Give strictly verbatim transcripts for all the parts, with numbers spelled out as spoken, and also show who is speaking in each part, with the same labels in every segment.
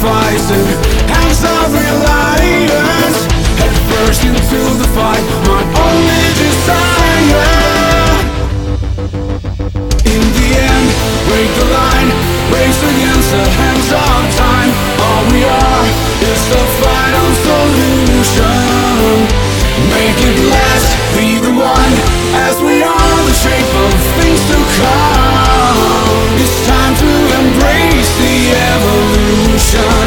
Speaker 1: sacrificing, hands of reliance, head first into the fight, my only desire. In the end, break the line, race against the hands of time. All we are is the final solution. Make it last, be the one, as we are the shape of things to come. It's time to embrace the evolution.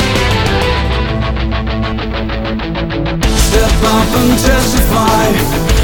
Speaker 1: Step up and testify,